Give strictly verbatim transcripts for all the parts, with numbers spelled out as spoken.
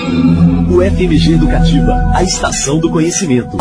O F M G Educativa, a estação do conhecimento.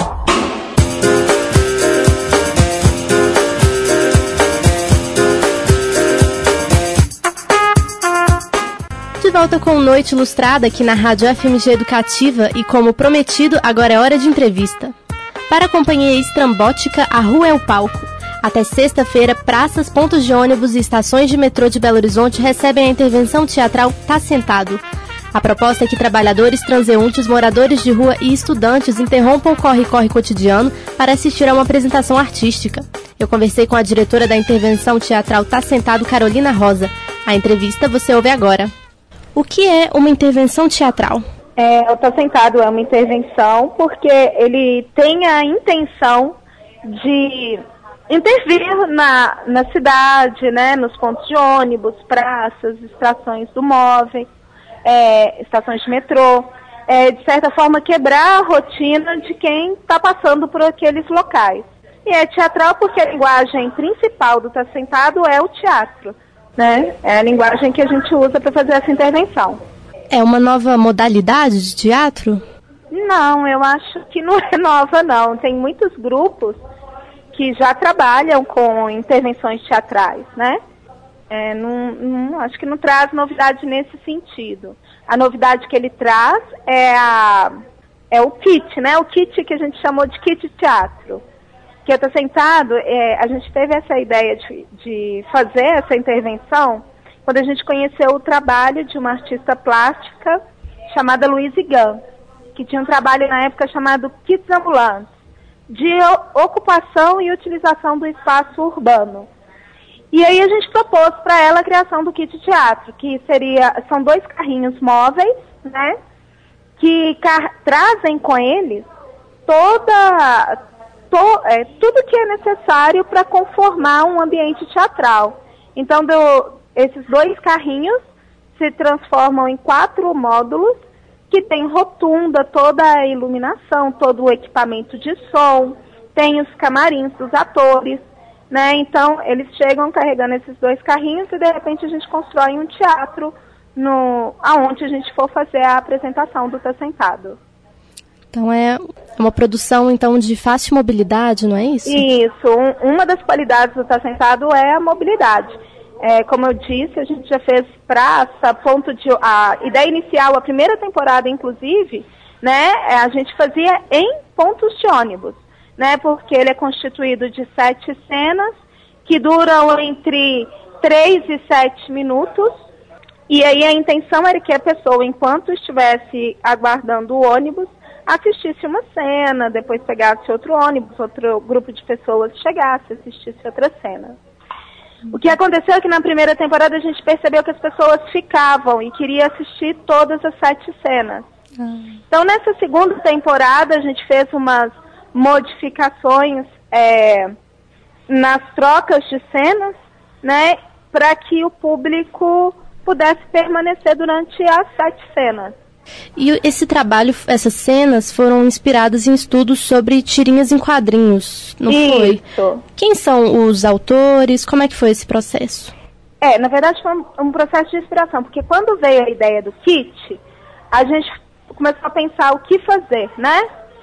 De volta com Noite Ilustrada aqui na Rádio F M G Educativa e, como prometido, agora é hora de entrevista. Para a companhia estrambótica, a rua é o palco. Até sexta-feira, praças, pontos de ônibus e estações de metrô de Belo Horizonte recebem a intervenção teatral Tá Sentado. A proposta é que trabalhadores, transeuntes, moradores de rua e estudantes interrompam o corre-corre cotidiano para assistir a uma apresentação artística. Eu conversei com a diretora da intervenção teatral Tá Sentado, Carolina Rosa. A entrevista você ouve agora. O que é uma intervenção teatral? É, o Tá Sentado é uma intervenção porque ele tem a intenção de intervir na, na cidade, né, nos pontos de ônibus, praças, estações do móvel, é, estações de metrô, é, de certa forma quebrar a rotina de quem está passando por aqueles locais. E é teatral porque a linguagem principal do Tá Sentado é o teatro, né? É a linguagem que a gente usa para fazer essa intervenção. É uma nova modalidade de teatro? Não, eu acho que não é nova, não. Tem muitos grupos que já trabalham com intervenções teatrais, né? É, não, não, acho que não traz novidade nesse sentido. A novidade que ele traz é, a, é o kit, né? O kit que a gente chamou de kit teatro. Que eu tô sentado, é, a gente teve essa ideia de, de fazer essa intervenção quando a gente conheceu o trabalho de uma artista plástica chamada Louise Gunn, que tinha um trabalho na época chamado Kits Ambulantes, de ocupação e utilização do espaço urbano. E aí a gente propôs para ela a criação do kit teatro, que seria, são dois carrinhos móveis, né, que car- trazem com eles toda, to, é, tudo que é necessário para conformar um ambiente teatral. Então, do, esses dois carrinhos se transformam em quatro módulos, que tem rotunda, toda a iluminação, todo o equipamento de som, tem os camarins dos atores, né? Então, eles chegam carregando esses dois carrinhos e, de repente, a gente constrói um teatro no, aonde a gente for fazer a apresentação do Tá Sentado. Então, é uma produção, então, de fácil mobilidade, não é isso? Isso. Um, uma das qualidades do Tá Sentado é a mobilidade. É, como eu disse, a gente já fez praça, ponto de... A ideia inicial, a primeira temporada, inclusive, né, a gente fazia em pontos de ônibus, né, porque ele é constituído de sete cenas, que duram entre três e sete minutos, e aí a intenção era que a pessoa, enquanto estivesse aguardando o ônibus, assistisse uma cena, depois pegasse outro ônibus, outro grupo de pessoas chegasse, assistisse outra cena. O que aconteceu é que na primeira temporada a gente percebeu que as pessoas ficavam e queriam assistir todas as sete cenas. Ah. Então, nessa segunda temporada, a gente fez umas modificações é, nas trocas de cenas, né, para que o público pudesse permanecer durante as sete cenas. E esse trabalho, essas cenas foram inspiradas em estudos sobre tirinhas em quadrinhos, não foi? Isso. Quem são os autores? Como é que foi esse processo? É, na verdade foi um, um processo de inspiração, porque quando veio a ideia do kit, a gente começou a pensar o que fazer, né?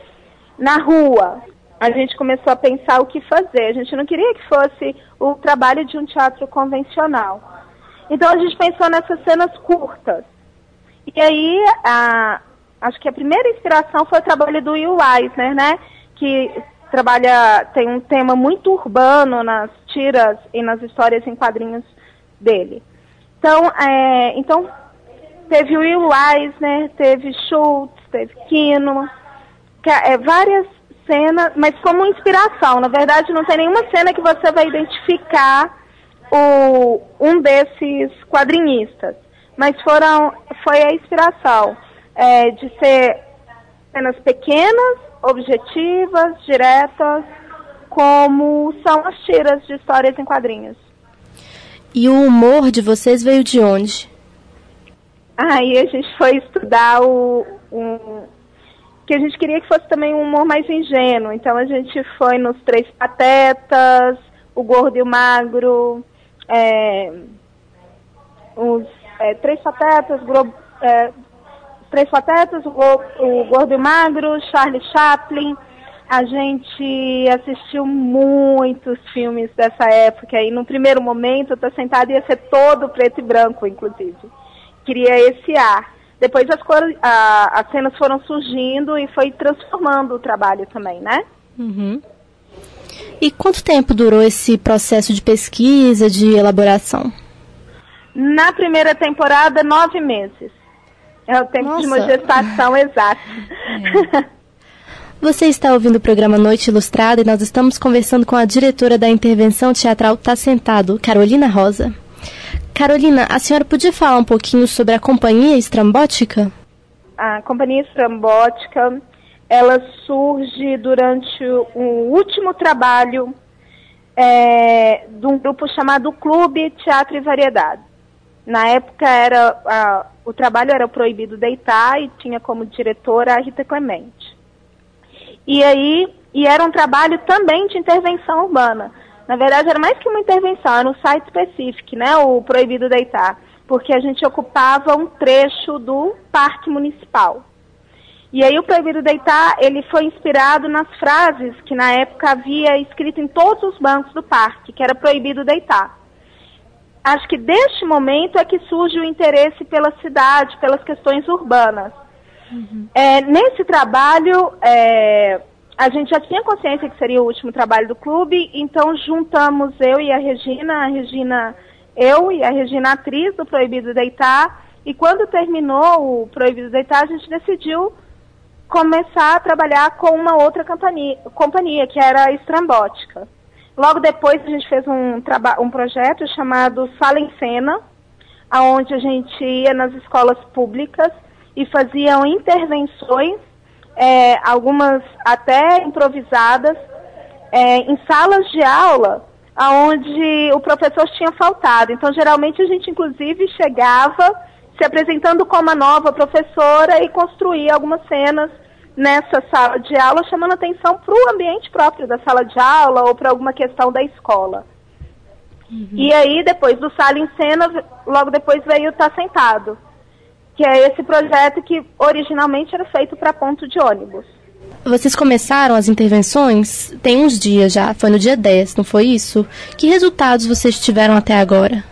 Na rua, a gente começou a pensar o que fazer. A gente não queria que fosse o trabalho de um teatro convencional. Então a gente pensou nessas cenas curtas. E aí, a, acho que a primeira inspiração foi o trabalho do Will Eisner, né? Que trabalha, tem um tema muito urbano nas tiras e nas histórias em quadrinhos dele. Então, é, então teve o Will Eisner, teve Schultz, teve Kino, que é, várias cenas, mas como inspiração. Na verdade, não tem nenhuma cena que você vai identificar o, um desses quadrinistas. Mas foram, foi a inspiração é, de ser cenas pequenas, objetivas, diretas, como são as tiras de histórias em quadrinhos. E o humor de vocês veio de onde? Aí a gente foi estudar o... Um, que a gente queria que fosse também um humor mais ingênuo. Então a gente foi nos Três Patetas, o Gordo e o Magro, é, os... É, Três Patetas, Globo, é, Três Patetas, o, o Gordo e o Magro, Charlie Chaplin. A gente assistiu muitos filmes dessa época e no primeiro momento, Tá Sentado ia ser todo preto e branco, inclusive. Queria esse ar. Depois as, cores, a, as cenas foram surgindo e foi transformando o trabalho também, né? Uhum. E quanto tempo durou esse processo de pesquisa, de elaboração? Na primeira temporada, nove meses. É o tempo Nossa. de uma gestação exata. É. Você está ouvindo o programa Noite Ilustrada e nós estamos conversando com a diretora da intervenção teatral Tá Sentado, Carolina Rosa. Carolina, a senhora podia falar um pouquinho sobre a Companhia Estrambótica? A Companhia Estrambótica, ela surge durante o último trabalho é, de um grupo chamado Clube Teatro e Variedade. Na época, era, a, o trabalho era Proibido Deitar e tinha como diretora a Rita Clemente. E aí, e era um trabalho também de intervenção urbana. Na verdade, era mais que uma intervenção, era um site específico, né, o Proibido Deitar, porque a gente ocupava um trecho do Parque Municipal. E aí o Proibido Deitar, ele foi inspirado nas frases que na época havia escrito em todos os bancos do parque, que era Proibido Deitar. Acho que deste momento é que surge o interesse pela cidade, pelas questões urbanas. Uhum. É, nesse trabalho, é, a gente já tinha consciência que seria o último trabalho do clube, então juntamos eu e a Regina, a Regina, eu e a Regina, atriz do Proibido Deitar, e quando terminou o Proibido Deitar, a gente decidiu começar a trabalhar com uma outra companhia, companhia que era a Estrambótica. Logo depois a gente fez um, um projeto chamado Sala em Cena, onde a gente ia nas escolas públicas e faziam intervenções, é, algumas até improvisadas, é, em salas de aula, onde o professor tinha faltado. Então, geralmente, a gente, inclusive, chegava se apresentando como a nova professora e construía algumas cenas nessa sala de aula, chamando atenção para o ambiente próprio da sala de aula ou para alguma questão da escola. Uhum. E aí, depois do Sala em Cena, logo depois veio o Tá Sentado, que é esse projeto que originalmente era feito para ponto de ônibus. Vocês começaram as intervenções tem uns dias já, foi no dia dez, não foi isso? Que resultados vocês tiveram até agora?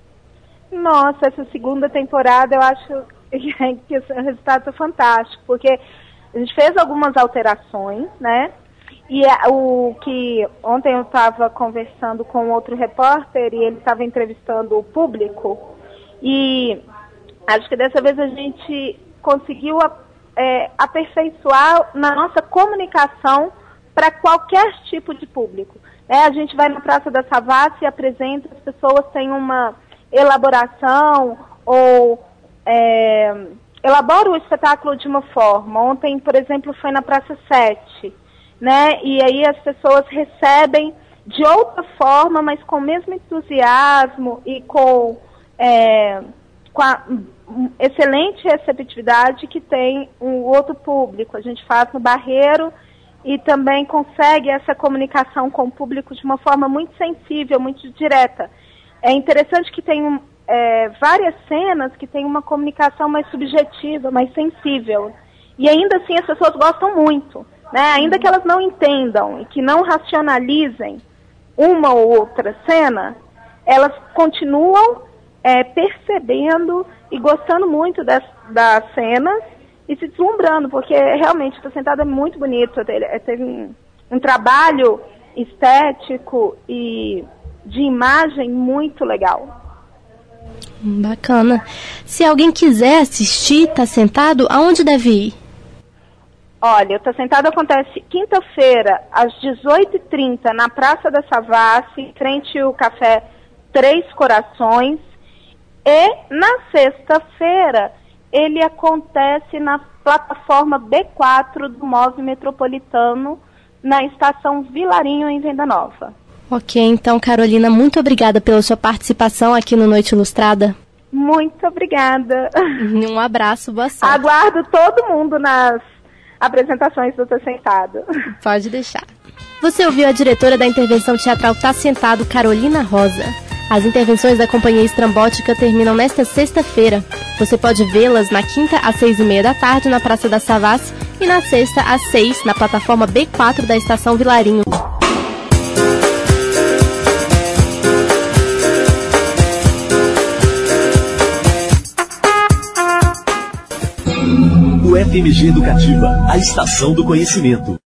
Nossa, essa segunda temporada eu acho que o resultado é fantástico, porque a gente fez algumas alterações, né? E o que ontem eu estava conversando com outro repórter e ele estava entrevistando o público e acho que dessa vez a gente conseguiu é, aperfeiçoar na nossa comunicação para qualquer tipo de público. É, a gente vai na Praça da Savassi e apresenta, as pessoas têm uma elaboração ou é, elaboram o espetáculo de uma forma. Ontem, por exemplo, foi na Praça sete, né? E aí as pessoas recebem de outra forma, mas com o mesmo entusiasmo e com... É, com a excelente receptividade que tem um outro público. A gente faz no Barreiro e também consegue essa comunicação com o público de uma forma muito sensível, muito direta. É interessante que tem é, várias cenas que tem uma comunicação mais subjetiva, mais sensível. E ainda assim as pessoas gostam muito, né? Ainda que elas não entendam e que não racionalizem uma ou outra cena, elas continuam É, percebendo e gostando muito das, das cenas e se deslumbrando, porque realmente Tá Sentado é muito bonito, teve, teve um, um trabalho estético e de imagem muito legal. Bacana. Se alguém quiser assistir Tá Sentado, aonde deve ir? Olha, o Tá Sentado acontece quinta-feira, às dezoito e trinta, na Praça da Savassi, em frente ao Café Três Corações. E na sexta-feira ele acontece na plataforma B quatro do Move Metropolitano, na estação Vilarinho, em Venda Nova. Ok, então, Carolina, muito obrigada pela sua participação aqui no Noite Ilustrada. Muito obrigada. Um abraço, boa sorte. Aguardo todo mundo nas apresentações do Tá Sentado. Pode deixar. Você ouviu a diretora da intervenção teatral Tá Sentado, Carolina Rosa. As intervenções da Companhia Estrambótica terminam nesta sexta-feira. Você pode vê-las na quinta às seis e meia da tarde na Praça da Savassi e na sexta às seis na plataforma B quatro da Estação Vilarinho. O F M G Educativa, a estação do conhecimento.